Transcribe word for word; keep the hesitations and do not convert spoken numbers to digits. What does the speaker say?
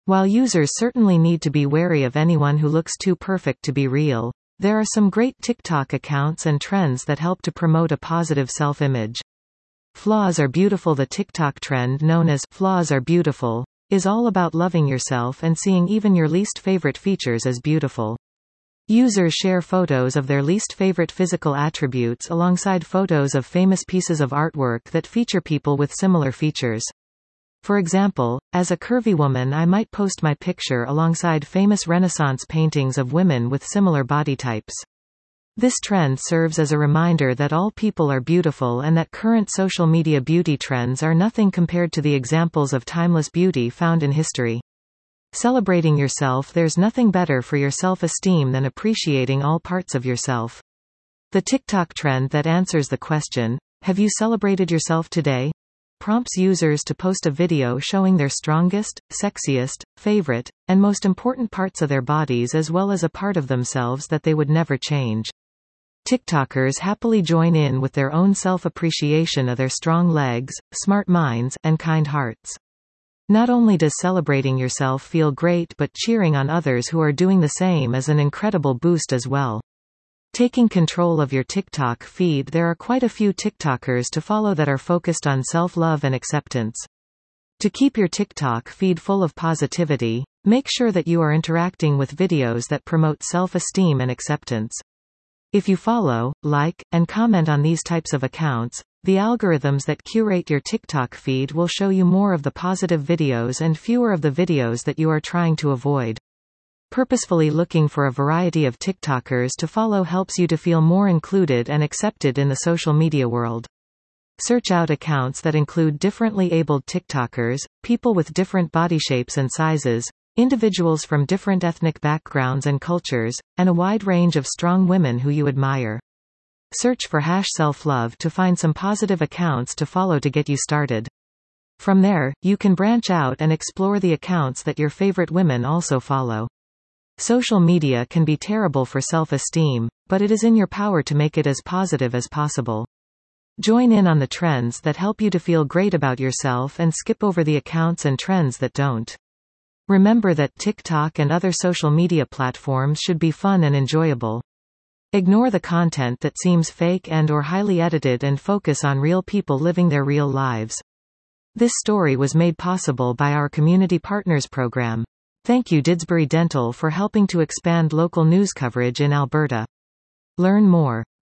While users certainly need to be wary of anyone who looks too perfect to be real, there are some great TikTok accounts and trends that help to promote a positive self-image. Flaws are beautiful. The TikTok trend known as "flaws are beautiful" is all about loving yourself and seeing even your least favorite features as beautiful. Users share photos of their least favorite physical attributes alongside photos of famous pieces of artwork that feature people with similar features. For example, as a curvy woman, I might post my picture alongside famous Renaissance paintings of women with similar body types. This trend serves as a reminder that all people are beautiful and that current social media beauty trends are nothing compared to the examples of timeless beauty found in history. Celebrating yourself. There's nothing better for your self-esteem than appreciating all parts of yourself. The TikTok trend that answers the question, "Have you celebrated yourself today?" prompts users to post a video showing their strongest, sexiest, favorite, and most important parts of their bodies, as well as a part of themselves that they would never change. TikTokers happily join in with their own self-appreciation of their strong legs, smart minds, and kind hearts. Not only does celebrating yourself feel great, but cheering on others who are doing the same is an incredible boost as well. Taking control of your TikTok feed. There are quite a few TikTokers to follow that are focused on self-love and acceptance. To keep your TikTok feed full of positivity, make sure that you are interacting with videos that promote self-esteem and acceptance. If you follow, like, and comment on these types of accounts, the algorithms that curate your TikTok feed will show you more of the positive videos and fewer of the videos that you are trying to avoid. Purposefully looking for a variety of TikTokers to follow helps you to feel more included and accepted in the social media world. Search out accounts that include differently abled TikTokers, people with different body shapes and sizes, individuals from different ethnic backgrounds and cultures, and a wide range of strong women who you admire. Search for hash self-love to find some positive accounts to follow to get you started. From there, you can branch out and explore the accounts that your favorite women also follow. Social media can be terrible for self-esteem, but it is in your power to make it as positive as possible. Join in on the trends that help you to feel great about yourself and skip over the accounts and trends that don't. Remember that TikTok and other social media platforms should be fun and enjoyable. Ignore the content that seems fake and or highly edited and focus on real people living their real lives. This story was made possible by our Community Partners program. Thank you Didsbury Dental for helping to expand local news coverage in Alberta. Learn more.